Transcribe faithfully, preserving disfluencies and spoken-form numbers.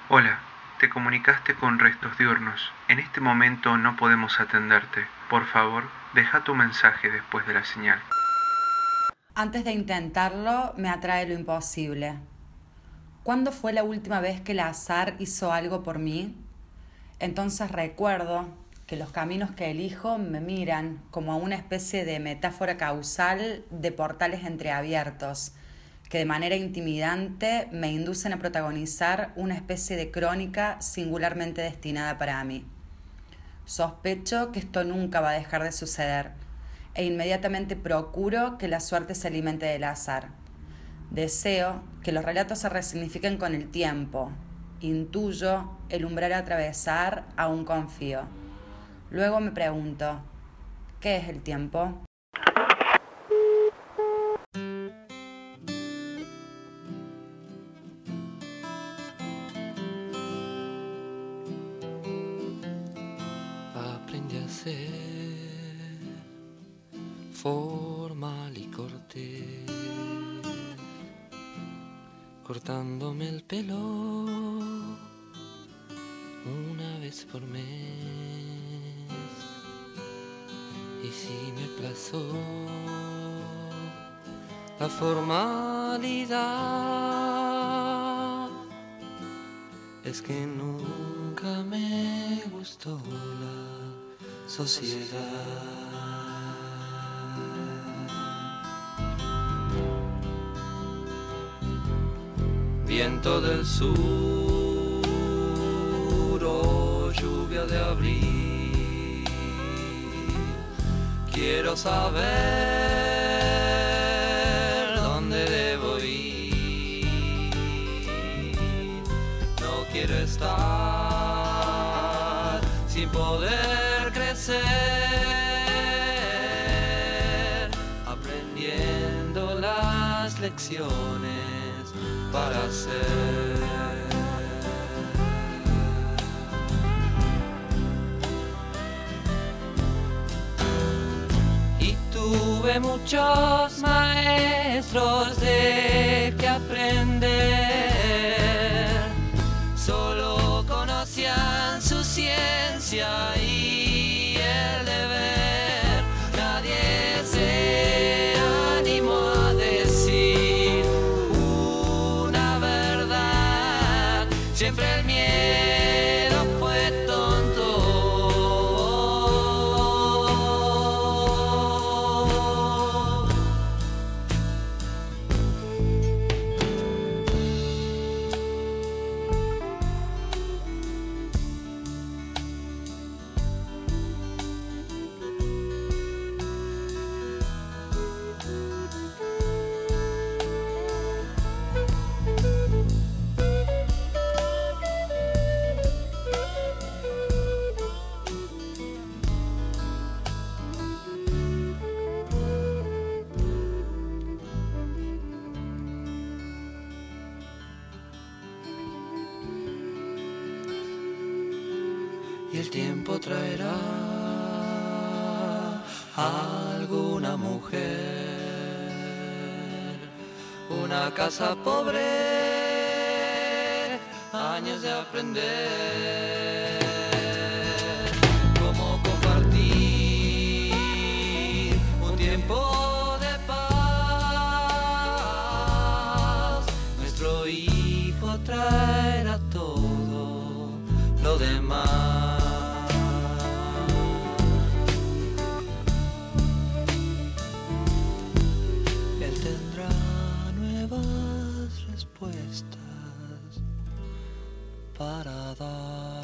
Hola, te comunicaste con Restos Diurnos. En este momento no podemos atenderte. Por favor, deja tu mensaje después de la señal. Antes de intentarlo, me atrae lo imposible. ¿Cuándo fue la última vez que el azar hizo algo por mí? Entonces recuerdo que los caminos que elijo me miran como una especie de metáfora causal de portales entreabiertos, que de manera intimidante me inducen a protagonizar una especie de crónica singularmente destinada para mí. Sospecho que esto nunca va a dejar de suceder e inmediatamente procuro que la suerte se alimente del azar. Deseo que los relatos se resignifiquen con el tiempo. Intuyo el umbral a atravesar, aún confío. Luego me pregunto, ¿qué es el tiempo? Aprendí a ser formal y cortés, cortándome el pelo una vez por mes. Y si me plazó la formalidad, es que nunca me gustó la sociedad. Viento del sur o lluvia de abril, quiero saber dónde debo ir. No quiero estar sin poder crecer, aprendiendo las lecciones para ser. Y tuve muchos maestros de que aprender, solo conocían su ciencia y el deber. Nadie se animó a decir una verdad, siempre el miedo fue tonto. Y el tiempo traerá a alguna mujer, una casa pobre, años de aprender cómo compartir un tiempo de paz. Nuestro hijo traerá todo lo demás. Respuestas para dar.